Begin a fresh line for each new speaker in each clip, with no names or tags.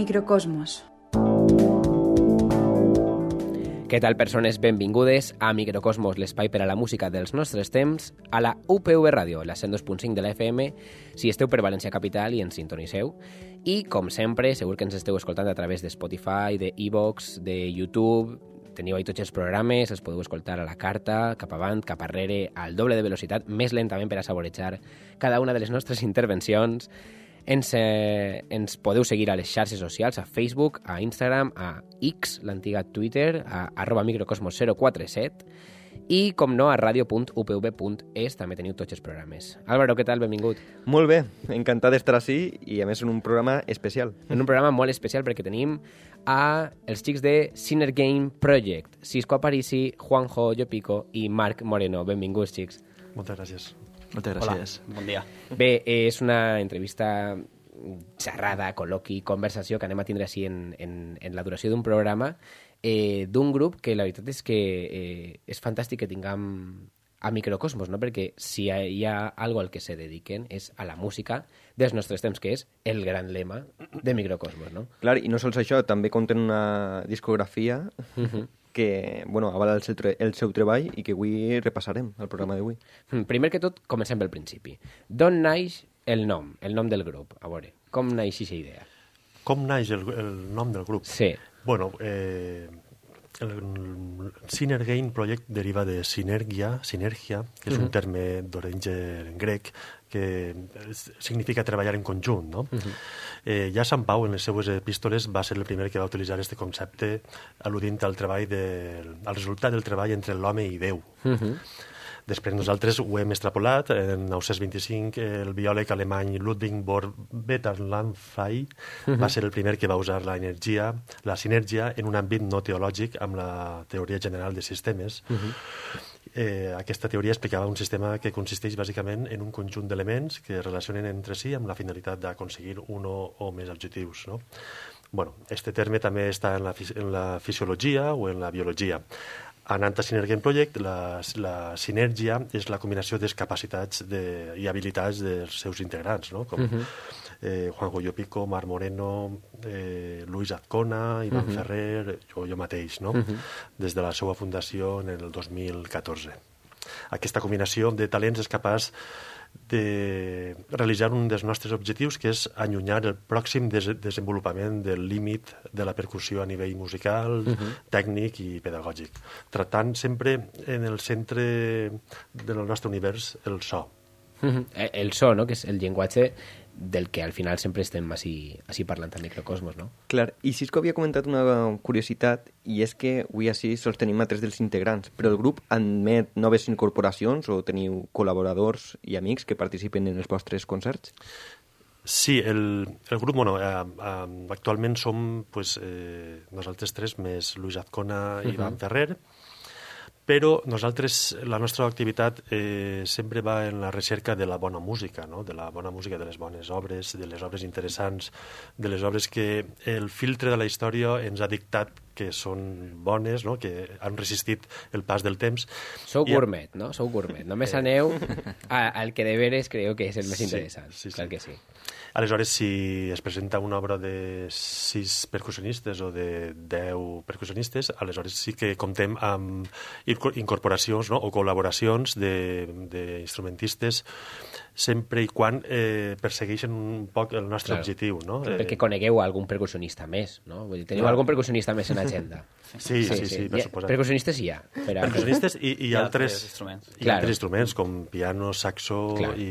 Microcosmos.
Què tal, persones? Benvingudes a Microcosmos, l'espai per a la música dels nostres temps, a la UPV Ràdio, la 102.5 de la FM, si esteu per València Capital i ens sintoniseu. I, com sempre, segur que ens esteu escoltant a través de Spotify, de iVoox, de YouTube. Teniu ahí tots els programes, els podeu escoltar a la carta, cap avant, cap arrere, al doble de velocitat, més lentament per a saborejar cada una de les nostres intervencions. Ens podeu seguir a les xarxes socials, a Facebook, a Instagram, a X, l'antiga Twitter, a @microcosmos047 i, com no, a radio.upv.es també teniu tots els programes. Álvaro, què tal? Benvingut.
Molt bé, encantat d'estar ací i, a més, en un programa especial.
En un programa molt especial perquè tenim els xics de Synergame Project, Cisco Aparici, Juanjo Llopico i Marc Moreno. Benvinguts, xics.
Moltes gràcies.
Moltes gràcies.
Hola, bon dia.
Bé, és una entrevista, xerrada, col·loqui, conversació que anem a tindre així en la duració d'un programa d'un grup que la veritat és que és fantàstic que tinguem a Microcosmos, no? Perquè si hi ha algo al que se dediquen és a la música dels nostres temps, que és el gran lema de Microcosmos, no?
Clar, i no sols això, també compten una discografia que, bueno, avala el seu treball i que avui repassarem al programa d'avui.
Primer que tot, comencem pel principi. D'on naix el nom del grup? A veure, com naix aquesta idea?
Com naix el nom del grup?
Sí.
Bueno, el Synergame Project deriva de sinergia, que és un terme d'origen grec que significa treballar en conjunt, no? Ja Sant Pau, en les seues epístoles, va ser el primer que va utilitzar aquest concepte al·ludint al resultat del treball entre l'home i Déu. Després nosaltres ho hem extrapolat. En 1925 el biòleg alemany Ludwig von Beethoven va ser el primer que va usar la sinergia en un àmbit no teològic amb la teoria general de sistemes. Aquesta teoria explicava un sistema que consisteix bàsicament en un conjunt d'elements que es relacionen entre si amb la finalitat d'aconseguir un o més objectius, no? Bueno, este terme també està en la fisiologia o en la biologia. Anant a Synergame Project, la sinergia és la combinació de capacitats i habilitats dels seus integrants, no? Com Juanjo Llopico, Marc Moreno, Luis Azcona, Ivan Ferrer, jo mateix, no? Des de la seva fundació en el 2014. Aquesta combinació de talents és capaç de realitzar un dels nostres objectius, que és allunyar el pròxim desenvolupament del límit de la percussió a nivell musical, tècnic i pedagògic, tractant sempre en el centre del nostre univers el so.
El so, no? Que és el llenguatge del que al final sempre estem així parlant a Microcosmos, no?
Clar, i Cisco havia comentat una curiositat, i és que avui així sols tenim a 3 dels integrants, però el grup admet noves incorporacions o teniu col·laboradors i amics que participen en els vostres concerts?
Sí, el grup, bueno, actualment som nosaltres 3 més Luis Azcona i Ivan Ferrer, però nosaltres, la nostra activitat sempre va en la recerca de la bona música, no? De la bona música, de les bones obres, de les obres interessants, de les obres que el filtre de la història ens ha dictat que són bones, no? Que han resistit el pas del temps.
Sou gourmet, no? Sou gourmet. Només aneu al que de veres creu que és el més interessant.
Sí.
Clar que sí.
Aleshores, si es presenta una obra de 6 percussionistes o de 10 percussionistes, aleshores sí que comptem amb incorporacions, no? O col·laboracions d'instrumentistes sempre i quan persegueixen un poc el nostre objectiu, no?
Perquè conegueu algun percussionista més, no? Vull dir, teniu algun percussionista més en agenda.
Sí, per suposat.
Percussionistes hi ha.
Percussionistes i altres
instruments.
I altres instruments, com piano, saxo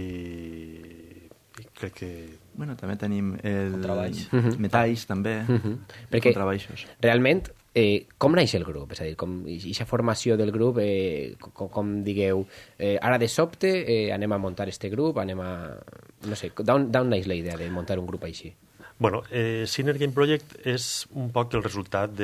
i crec que...
Bueno, també tenim el metalls, també,
perquè
contrabaixos.
Realment, com naix el grup? És a dir, aquesta formació del grup, com digueu, ara de sobte anem a muntar este grup, no sé, d'on naix la idea de muntar un grup així?
Bueno, Synergame Project és un poc el resultat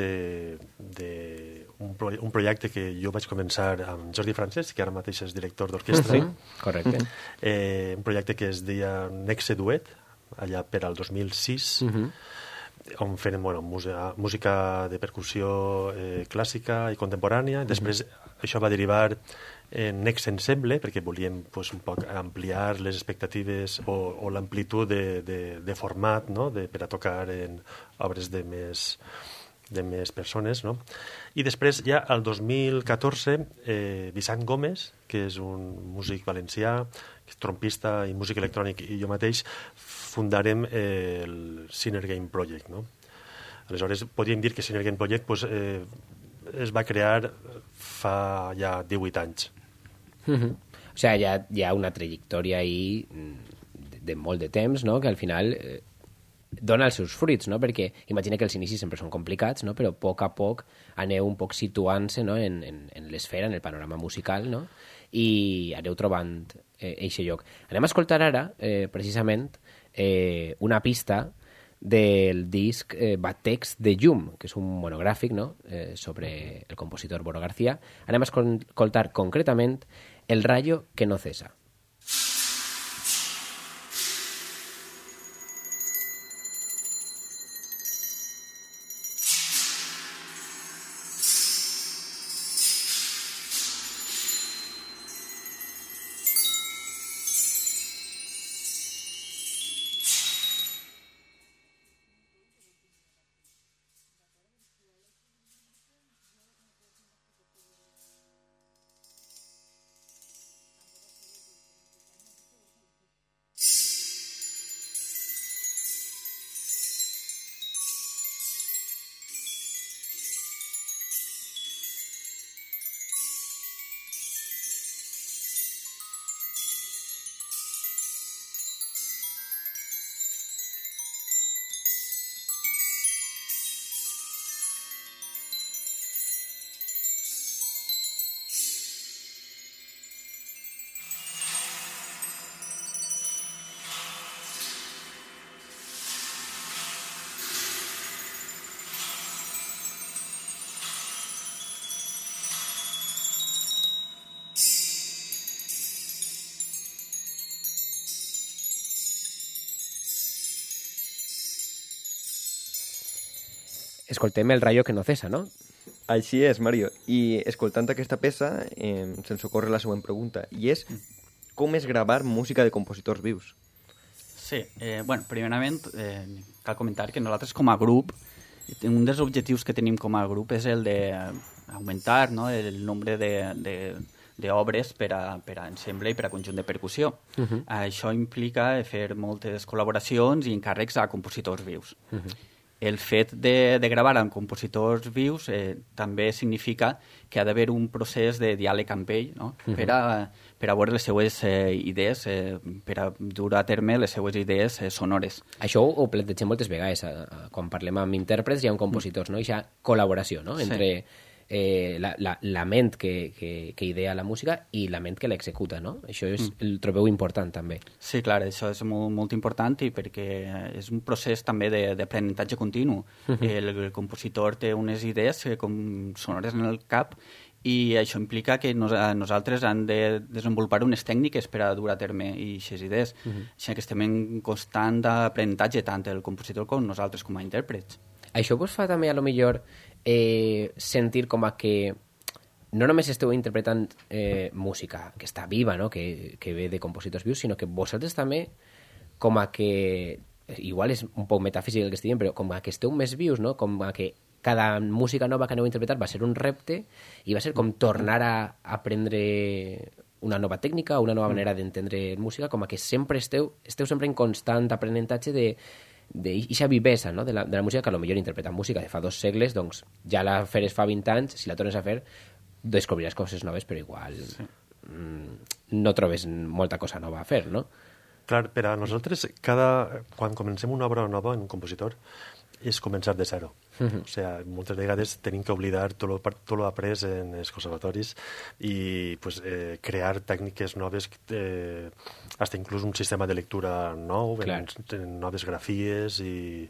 un projecte que jo vaig començar amb Jordi Francesc, que ara mateix és director d'orquestra.
Correcte.
Un projecte que es deia Nexe Duet, allà per al 2006. on fem música de percussió clàssica i contemporània. Després això va derivar en Next Ensemble, perquè volíem un poc ampliar les expectatives o l'amplitud de format, no? Per a tocar en obres de més persones, no? I després, ja al 2014, Vicent Gómez, que és un músic valencià, trompista i músic electrònic, i jo mateix fundarem el Synergame Project, no? Aleshores, podríem dir que Synergame Project es va crear fa ja 18 anys.
O sigui, hi ha una trajectòria ahí de molt de temps, no? Que al final dona els seus fruits, no? Perquè imagina que els inicis sempre són complicats, no? Però a poc aneu un poc situant-se, no? en l'esfera, en el panorama musical, no? I aneu trobant eixe lloc. Anem a escoltar ara, precisament, una pista del disc Batex de Llum, que és un monogràfic, no? Sobre el compositor Boro García. Anem a escoltar concretament El rayo que no cesa. Escoltem El rayo que no cesa, no?
Així és, Mario. I escoltant aquesta peça se'ns ocorre la següent pregunta, i és com és gravar música de compositors vius?
Sí, primerament cal comentar que nosaltres com a grup, un dels objectius que tenim com a grup és el d'augmentar, no? El nombre d'obres per a ensemble i per a conjunt de percussió. Això implica fer moltes col·laboracions i encàrrecs a compositors vius. El fet de gravar amb compositors vius també significa que ha d'haver un procés de diàleg amb ell, no? Per a veure les seues idees, per a dur a terme les seues idees sonores.
Això ho plantegem moltes vegades. Quan parlem amb intèrprets i amb compositors, no? Eixa col·laboració, no? Entre la ment que idea la música i la ment que l'executa, no? Això el trobeu important, també.
Sí, clar, això és molt, molt important i perquè és un procés també d'aprenentatge continu. El compositor té unes idees com sonores en el cap i això implica que nosaltres hem de desenvolupar unes tècniques per a dur a terme aquestes idees. Així que estem en constant aprenentatge tant el compositor com nosaltres com a intèrprets.
Això vos fa també, a lo millor, sentir com a que no només esteu interpretant música que està viva, no? que ve de compositors vius, sinó que vosaltres també com a que, igual és un poc metafísic el que estic dient, però com a que esteu més vius, no? Com a que cada música nova que aneu a interpretar va ser un repte i va ser com tornar a aprendre una nova tècnica, una nova manera d'entendre música, com a que sempre esteu sempre en constant aprenentatge d'aquesta vivesa, no? de la música, que potser interpretar música de fa 2 segles, doncs ja la feres fa 20 anys, si la tornes a fer descobriràs coses noves, però igual no trobes molta cosa nova a fer, no?
Clar, per a nosaltres, quan comencem una obra nova en un compositor, és començar de zero. O sigui, moltes vegades tenim que oblidar tot l'après en els conservatoris i crear tècniques noves, fins inclús un sistema de lectura nou, en noves grafies i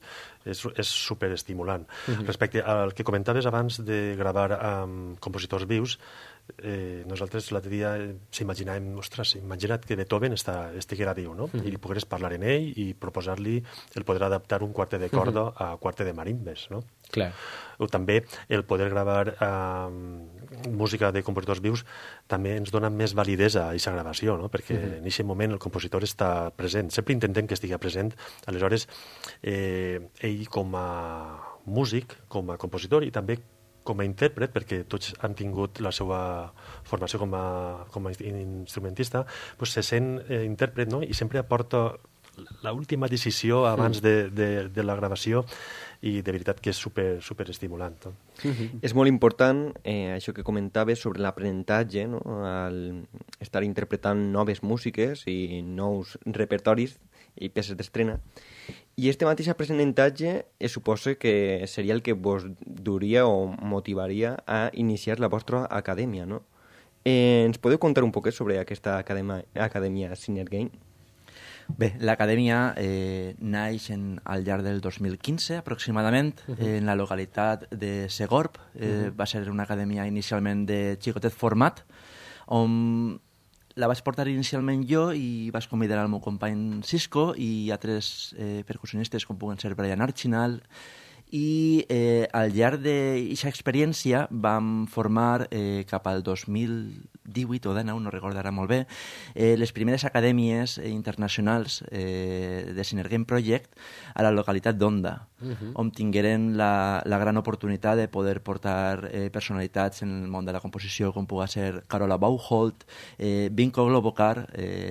és superestimulant. Respecte al que comentaves abans de gravar amb compositors vius, nosaltres l'altre dia s'imaginàvem, ostres, imagina't que Beethoven estiguera viu, no? I pogués parlar en ell i proposar-li el poder adaptar un quartet de corda a quartet de marimbes, no?
Clar.
O també el poder gravar música de compositors vius també ens dona més validesa a aquesta gravació, no? Perquè en aquest moment el compositor està present. Sempre intentem que estigui present. Aleshores, ell com a músic, com a compositor i també com a intèrpret, perquè tots han tingut la seva formació com a instrumentista, doncs se sent intèrpret, no? I sempre aporta l'última decisió abans de la gravació i de veritat que és super estimulant. No?
És molt important això que comentaves sobre l'aprenentatge, no? Estar interpretant noves músiques i nous repertoris i peces d'estrena. I este mateix aprenentatge suposa que seria el que vos duria o motivaria a iniciar la vostra acadèmia, no? Ens podeu contar un poquet sobre aquesta acadèmia Synergame?
Bé, l'acadèmia naix al llarg del 2015, aproximadament, en la localitat de Segorb. Va ser una acadèmia inicialment de xicotet format, on la vaig portar inicialment jo i vaig convidar el meu company Cisco i altres percussionistes com puguen ser Brian Archinal, i al llarg d'aquesta experiència vam formar cap al 2018 o 19, no recordo ara molt bé, les primeres acadèmies internacionals de Synergame Project a la localitat d'Onda, on tingueren la gran oportunitat de poder portar personalitats en el món de la composició com pugui ser Carola Bauholt, Vinko Globokar,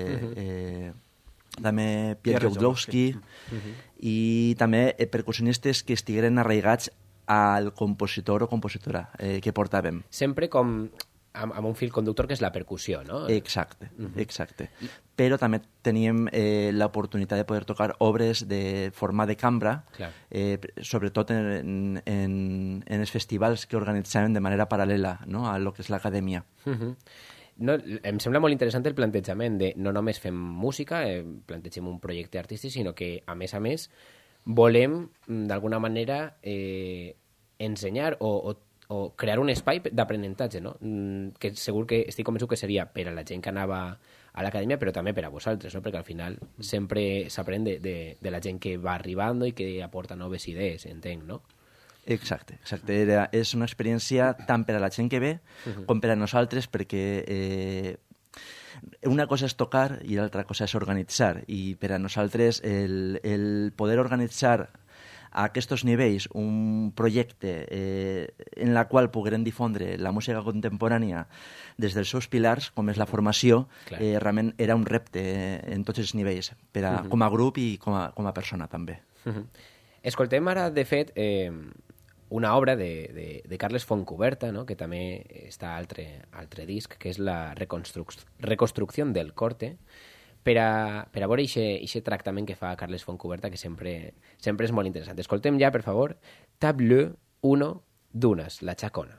també Pierre Jodlowski i també percussionistes que estigueren arraigats al compositor o compositora que portàvem.
Sempre com amb un fil conductor que és la percussió, no?
Exacte, exacte. Però també teníem l'oportunitat de poder tocar obres de format de cambra, sobretot en els festivals que organitzàvem de manera paral·lela, no?, a lo que és l'acadèmia.
No, em sembla molt interessant el plantejament de no només fem música, plantegem un projecte artístic, sinó que, a més, volem, d'alguna manera, ensenyar o crear un espai d'aprenentatge, no? Que segur que estic convençut que seria per a la gent que anava a l'acadèmia, però també per a vosaltres, no? Perquè al final sempre s'aprèn de la gent que va arribant i que aporta noves idees, entenc, no?
Exacte. És una experiència tant per a la gent que ve com per a nosaltres, perquè una cosa és tocar i l'altra cosa és organitzar, i per a nosaltres el poder organitzar a aquests nivells un projecte en la qual pogueren difondre la música contemporània des dels seus pilars, com és la formació, realment era un repte en tots els nivells, com a grup i com a persona també.
Escoltem ara, de fet, una obra de Carles Fontcuberta, no?, que també està a altre disc, que és la reconstrucció del corte, per a veure aquest tractament que fa Carles Fontcuberta, que sempre és molt interessant. Escoltem ja, per favor, Tableau 1 d'Unes, la Chacona.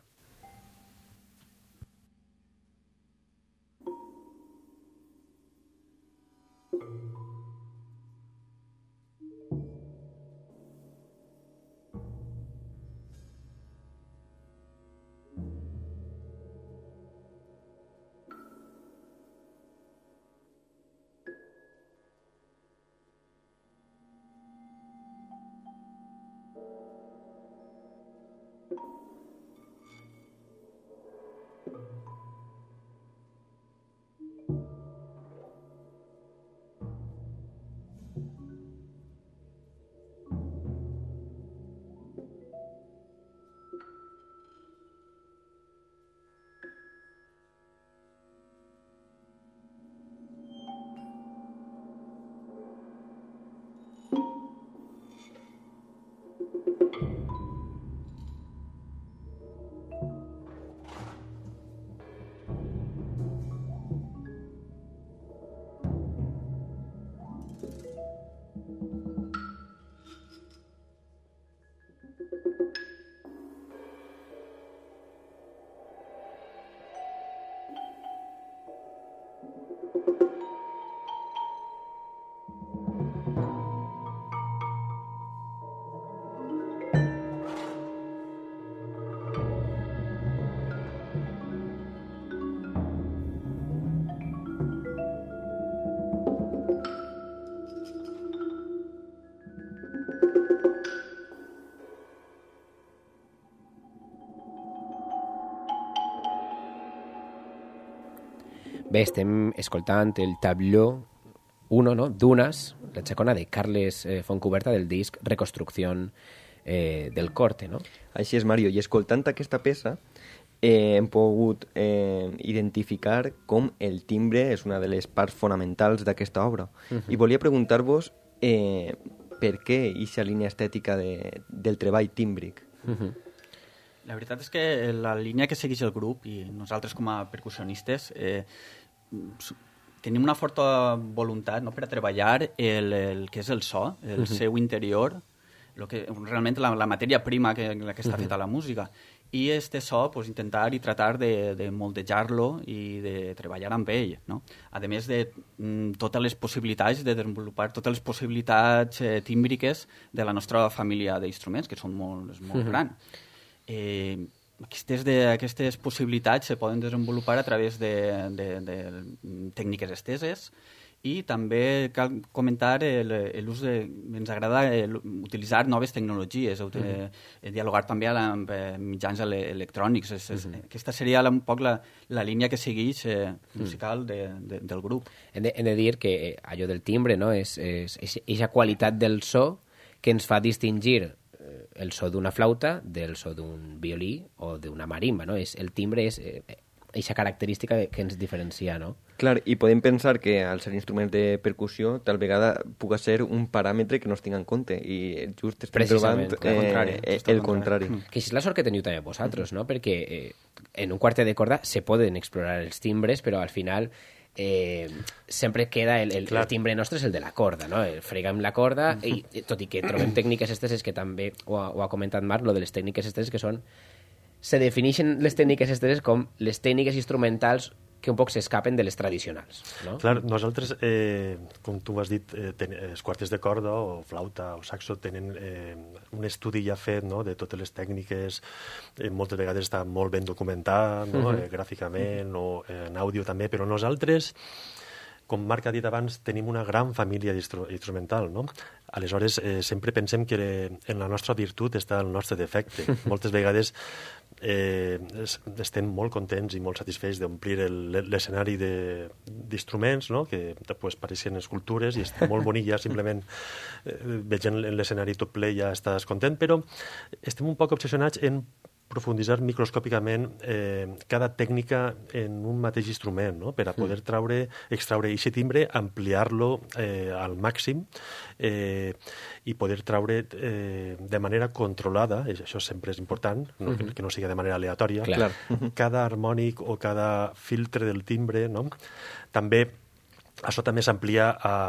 Bé, estem escoltant el Tableau 1, no? Dunas, la xacona de Carles Fontcuberta del disc Reconstrucción del Corte, no?
Així és, Mario, i escoltant aquesta peça hem pogut identificar com el timbre és una de les parts fonamentals d'aquesta obra. I volia preguntar-vos per què aquesta línia estètica del treball tímbric.
La veritat és que la línia que segueix el grup i nosaltres com a percussionistes tenim una forta voluntat, no, per a treballar el que és el so, el seu interior, realment la matèria prima que està feta la música. I este so, pues, intentar i tratar de moldejar-lo i de treballar amb ell, no? A més de totes les possibilitats, de desenvolupar totes les possibilitats tímbriques de la nostra família d'instruments, que són molt grans. Aquestes possibilitats se poden desenvolupar a través de tècniques esteses, i també cal comentar l'ús ens agrada utilitzar noves tecnologies, dialogar també amb mitjans electrònics. Aquesta seria un poc la línia que segueix musical del grup.
Hem de dir que allò del timbre, no, és aquesta qualitat del so que ens fa distingir el so d'una flauta del so d'un violí o d'una marimba, no? El timbre és aquesta característica que ens diferencia, no?
Clar, i podem pensar que al ser instruments de percussió tal vegada puga ser un paràmetre que no es tinga en compte i just estem trobant el contrari.
Que això és la sort que teniu també vosaltres, no? Perquè en un quartet de corda se poden explorar els timbres, però al final sempre queda el timbre nostre és el de la corda, no? Freguem la corda i tot i que trobem tècniques esteses que també ho ha comentat Marc, lo de les tècniques esteses que són se defineixen les tècniques esteses com les tècniques instrumentals que un poc s'escapen de les tradicionals, no?
Clar, nosaltres, com tu has dit, els quartets de corda o flauta o saxo tenen un estudi ja fet, no?, de totes les tècniques, moltes vegades està molt ben documentat, no?, gràficament o en àudio també, però nosaltres, com Marc ha dit abans, tenim una gran família instrumental, no? Aleshores, sempre pensem que en la nostra virtut està el nostre defecte. Moltes vegades estem molt contents i molt satisfets d'omplir l'escenari d'instruments, no?, que pues, pareixen escultures i és molt bonic, ja simplement veient l'escenari tot ple ja estàs content, però estem un poc obsessionats en profunditzar microscòpicament cada tècnica en un mateix instrument, no?, per a poder extraure aquest timbre, ampliar-lo al màxim i poder traure de manera controlada, això sempre és important, no? Que no sigui de manera aleatòria, cada harmònic o cada filtre del timbre, no? També, això també s'amplia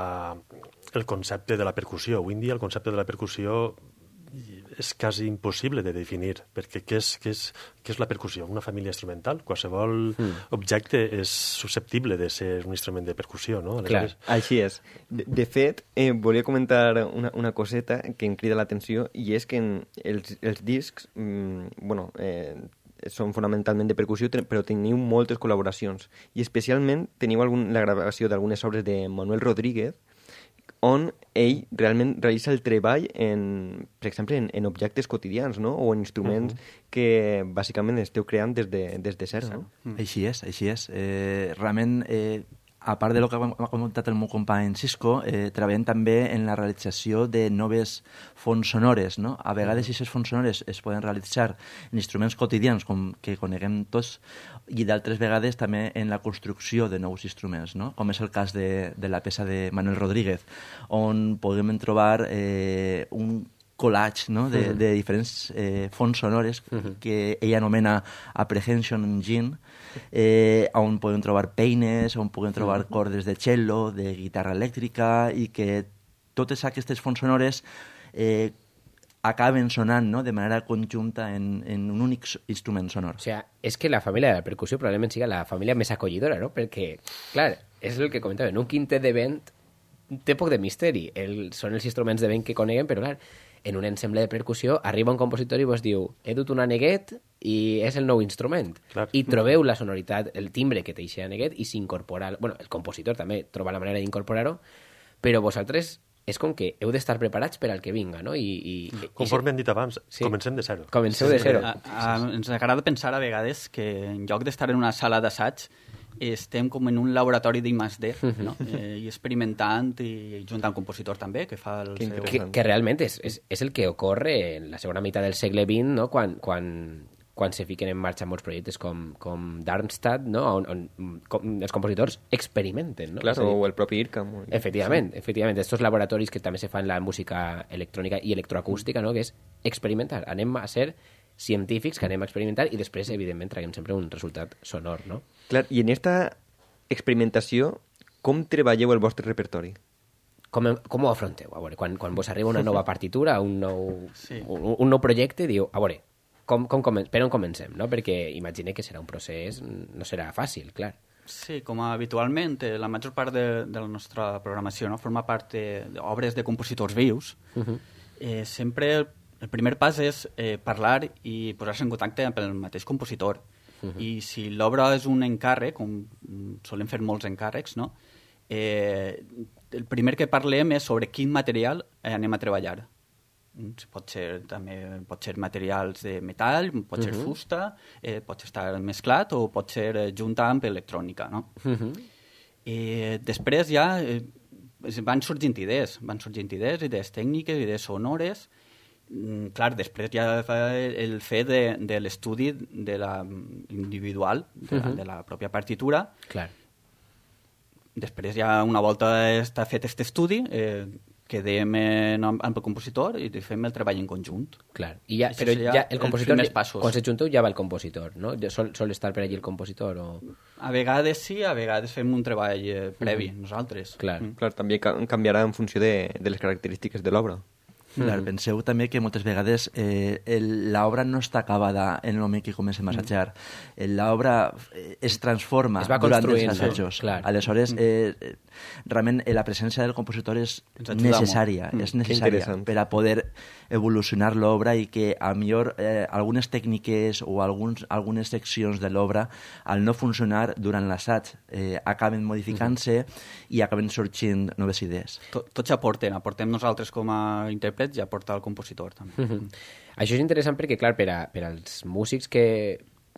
el concepte de la percussió. Avui en dia el concepte de la percussió és quasi impossible de definir, perquè què és la percussió? Una família instrumental? Qualsevol objecte és susceptible de ser un instrument de percussió, no?
Clar, així és. De fet, volia comentar una coseta que em crida l'atenció, i és que els discs, són fonamentalment de percussió, però teniu moltes col·laboracions, i especialment teniu la gravació d'algunes obres de Manuel Rodríguez, on ell realment realitza el treball, per exemple, en objectes quotidians, no?, o en instruments que bàsicament esteu creant des de zero, no?
Així és. Realment, a part de lo que ha comentat el meu company Cisco, treballem també en la realització de noves fonts sonores, no? A vegades aquestes fonts sonores es poden realitzar en instruments quotidians com que coneguem tots, i d'altres vegades també en la construcció de nous instruments, no? Com és el cas de la peça de Manuel Rodríguez, on podem trobar un collage, no?, de diferents fonts sonores que ell anomena Apprehension Engine, on podem trobar peines, on podem trobar cordes de cello, de guitarra elèctrica, i que totes aquestes fonts sonores acaben sonant, no?, de manera conjunta en un únic instrument sonor.
O sigui, és que la família de la percussió probablement sigui la família més acollidora, no? Perquè, clar, és el que comentava, en un quintet de vent té poc de misteri. Són els instruments de vent que coneguem, però clar, en un ensemble de percussió arriba un compositor i vos diu he dut un aneguet i és el nou instrument. Clar. I trobeu la sonoritat, el timbre que té aquest aneguet i s'incorpora... Bueno, el compositor també troba la manera d'incorporar-ho, però vosaltres és com que heu d'estar preparats per al que vinga, no?
Conforme hem dit abans, comencem de zero.
Comenceu de zero.
Ens agrada pensar a vegades que en lloc d'estar en una sala d'assaig estem com en un laboratori d'I+D, no? I experimentant i junt amb compositor també, que fa el seu...
Que realment és el que ocorre en la segona meitat del segle XX, no? Quan se fiquen en marxa molts projectes com Darmstadt, no? on els compositors experimenten. No?
Claro, o el propi IRCAM.
Efectivament, estos laboratoris que també se fan en la música electrònica i electroacústica, no? Que és experimentar. Anem a ser científics que anem a experimentar i després, evidentment, traguem sempre un resultat sonor, no?
Clar, i en esta experimentació, com treballeu el vostre repertori?
Com ho afronteu? A veure, quan vos arriba una nova partitura, un nou projecte, diu, a veure, per on comencem, no? Perquè imagine que serà un procés, no serà fàcil, clar.
Sí, com habitualment, la major part de la nostra programació, no? Forma part d'obres de compositors vius. Sempre el primer pas és parlar i posar-se en contacte amb el mateix compositor. I si l'obra és un encàrrec, com solen fer molts encàrrecs, no? El primer que parlem és sobre quin material anem a treballar. Pot ser materials de metall, pot ser fusta, pot estar mesclat o pot ser junt amb electrònica, no? Després ja van sorgint idees, idees tècniques, idees sonores. Clar, després ja fa el fet de l'estudi individual de la pròpia partitura.
Clar.
Després ja una volta està fet aquest estudi, quedem amb el compositor i fem el treball en conjunt.
Clar. Però ja el compositor, quan s'ajunteu ja va el compositor, no? Sol estar per allí el compositor? O...
A vegades sí, a vegades fem un treball previ, nosaltres.
Clar.
Clar, també canviarà en funció de les característiques de l'obra.
Clar, penseu també que moltes vegades l'obra no està acabada en el moment que comencem a assajar. L'obra es transforma durant els assajos.
Clar.
Aleshores, realment la presència del compositor és necessària, per a poder evolucionar l'obra i que a millor algunes tècniques o algunes seccions de l'obra, al no funcionar durant l'assaig, acaben modificant-se i acaben sorgint noves idees.
Tots aportem nosaltres com a intèrprets i aporta el compositor també.
Això és interessant perquè, clar, per als músics que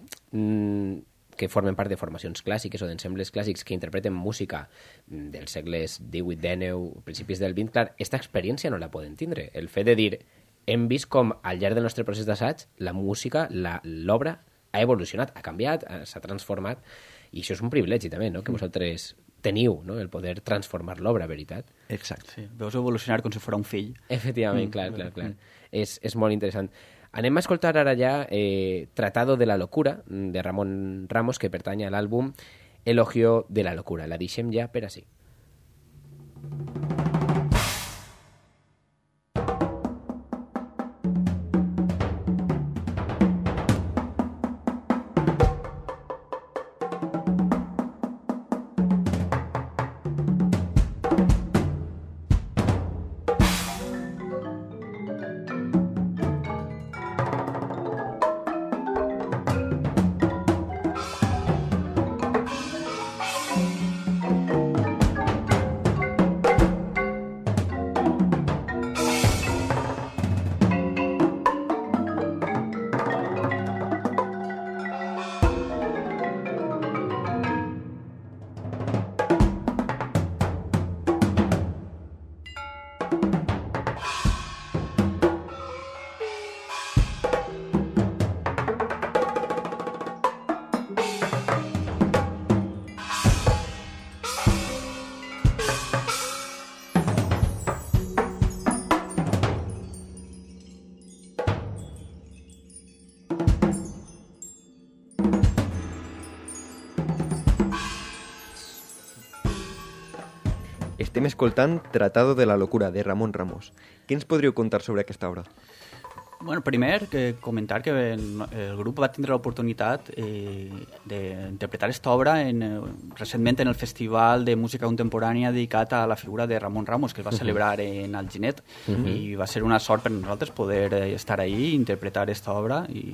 formen part de formacions clàssiques o d'ensembles clàssics que interpreten música dels segles XVIII, XIX, principis del XX, clar, aquesta experiència no la poden tindre. El fet de dir, hem vist com al llarg del nostre procés d'assaig la música, l'obra ha evolucionat, ha canviat, s'ha transformat, i això és un privilegi també, no?, que vosaltres teniu, no?, el poder transformar l'obra, veritat?
Exacte.
Sí, veus evolucionar com si fos un fill.
Efectivament, clar. És molt interessant. Anem a escoltar ara ja Tratado de la locura, de Ramon Ramos, que pertany a l'àlbum Elogio de la locura. La deixem ja per ací.
Estem escoltant Tratado de la locura, de Ramon Ramos. Què ens podríeu contar sobre aquesta obra?
Bueno, primer, comentar que el grup va tindre l'oportunitat d'interpretar aquesta obra recentment en el Festival de Música Contemporània dedicat a la figura de Ramon Ramos, que es va celebrar en Alginet, i va ser una sort per nosaltres poder estar ahí i interpretar aquesta obra, i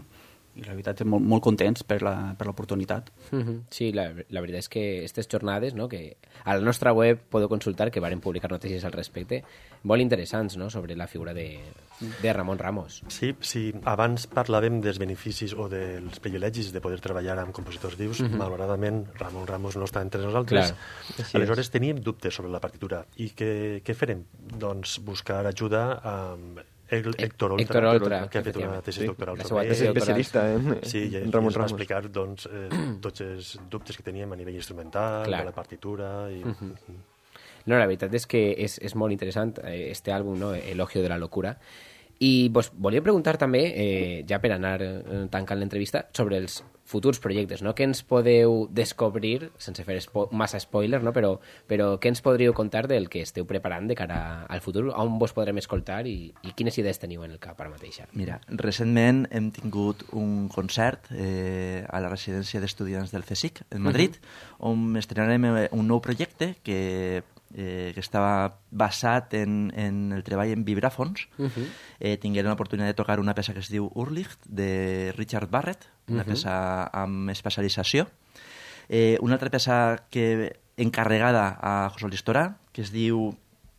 I la veritat, molt contents per l'oportunitat.
Sí, la veritat és que aquestes jornades, no, que a la nostra web podeu consultar, que varen publicar notícies al respecte, molt interessants, no?, sobre la figura de Ramon Ramos.
Sí, abans parlàvem dels beneficis o dels privilegis de poder treballar amb compositors vius. Malauradament, Ramon Ramos no està entre nosaltres. Aleshores, teníem dubtes sobre la partitura. I què farem? Doncs buscar ajuda amb Héctor Oltra, que ha fet una tesi doctoral sobre ell.
És especialista en Ramon Ramos.
Va explicar tots els dubtes que teníem a nivell instrumental, de la partitura...
No, la veritat és que és molt interessant este àlbum, no? Elogio de la locura. I volia preguntar també, ja per anar tancant l'entrevista, sobre els futurs projectes, no? Què ens podeu descobrir, sense fer massa spoiler, no? Però què ens podríeu contar del que esteu preparant de cara al futur? On vos podrem escoltar i quines idees teniu en el cap ara mateix?
Mira, recentment hem tingut un concert a la residència d'estudiants del CSIC, en Madrid, on estrenarem un nou projecte que estava basat en el treball en vibràfons. Tinguérem l'oportunitat de tocar una peça que es diu Urlicht, de Richard Barrett, una peça amb especialització. Una altra peça encarregada a José Luis Torà, que es diu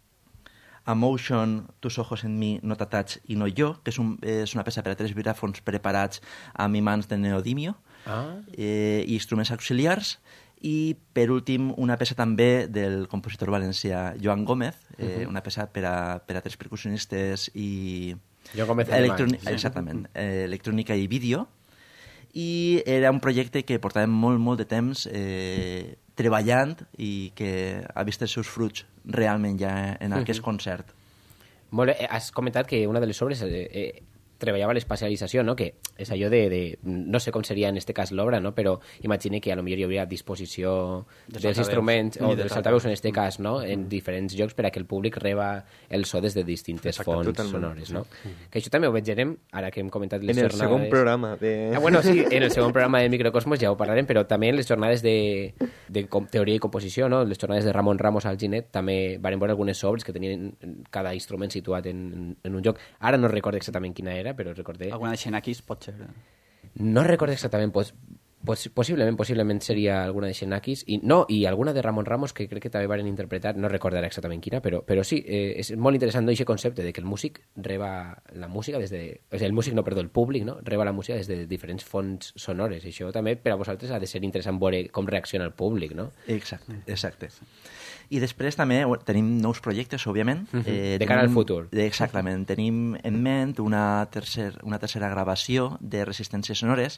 Emotion, tus ojos en mi, no t'atats i no jo, que és una peça per a 3 vibràfons preparats amb imants de neodimio i instruments auxiliars. I, per últim, una peça també del compositor valencià Joan Gómez, una peça per a 3 percussionistes i...
Joan Gómez
exactament, electrònica i vídeo. I era un projecte que portàvem molt de temps treballant i que ha vist els seus fruits realment ja en aquest concert.
Molt bé, has comentat que una de les obres treballava l'especialització, no? Que és allò de... No sé com seria en este cas l'obra, no? Però imagine que a lo millor hi hauria disposició dels instruments o dels altaveus en este cas, no? En diferents llocs per a que el públic reba el so des de distintes fonts sonores, no? Que això també ho veurem, ara que hem comentat les jornades...
En el segon programa de...
Bueno, sí, en el segon programa de Microcosmos ja ho parlarem, però també en les jornades de teoria i composició, no? Les jornades de Ramon Ramos al Ginet també van veure algunes obres que tenien cada instrument situat en un lloc. Ara no recordo exactament quina era, però recordé...
Alguna de Xenakis pot ser...
No recordo exactament, possiblement seria alguna de Xenakis i alguna de Ramon Ramos que crec que també van interpretar, no recordaré exactament quina, però sí, és molt interessant aquest concepte de que el músic reba la música des de... el públic, no? Reba la música des de diferents fonts sonores. I això també per a vosaltres ha de ser interessant veure com reacciona el públic, no?
Exacte. I després també tenim nous projectes, òbviament.
De cara al futur.
Exactament. Tenim en ment una tercera gravació de Resistències Sonores,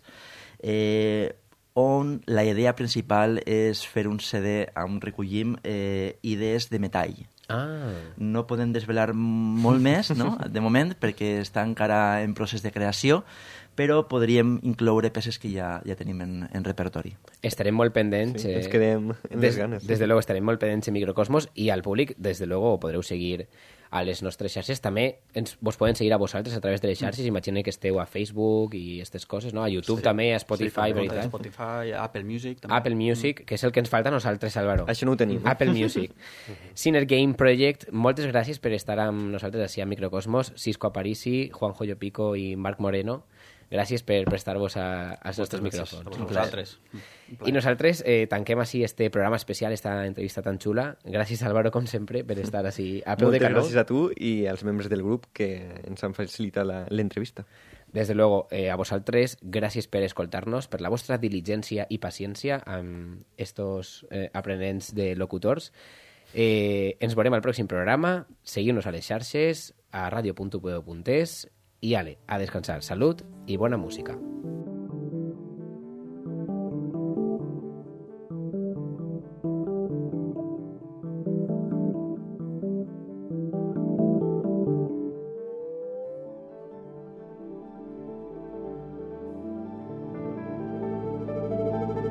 on la idea principal és fer un CD on recollim idees de metall. No podem desvelar molt més, no?, de moment, perquè està encara en procés de creació, però podríem incloure peces que ja tenim en repertori.
Estarem molt pendents.
Sí, ens quedem en les ganes.
Des de luego estarem molt pendents en Microcosmos i al públic, des de luego, podreu seguir a les nostres xarxes. També vos poden seguir a vosaltres a través de les xarxes. Imagina que esteu a Facebook i aquestes coses, no? A YouTube també, a Spotify, veritat?
Spotify, Apple Music també.
Apple Music, que és el que ens falta a nosaltres, Álvaro.
Això no ho tenim.
Apple Music. Ciner Game Project, moltes gràcies per estar amb nosaltres així a Microcosmos. Cisco Aparici, Juanjo Llopico i Marc Moreno. Gràcies per prestar-vos als nostres micròfons.
Nosaltres.
I nosaltres tanquem així este programa especial, esta entrevista tan xula. Gràcies, Álvaro, com sempre, per estar així a peu de canó.
Moltes gràcies a tu i als membres del grup que ens han facilitat l'entrevista.
Des de luego, a vosaltres, gràcies per escoltar-nos, per la vostra diligència i paciència amb estos aprenents de locutors. Ens veurem al pròxim programa. Seguiu-nos a les xarxes, a radio.puedo.es. I ale, a descansar. Salut i bona música.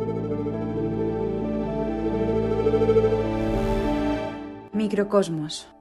Microcosmos.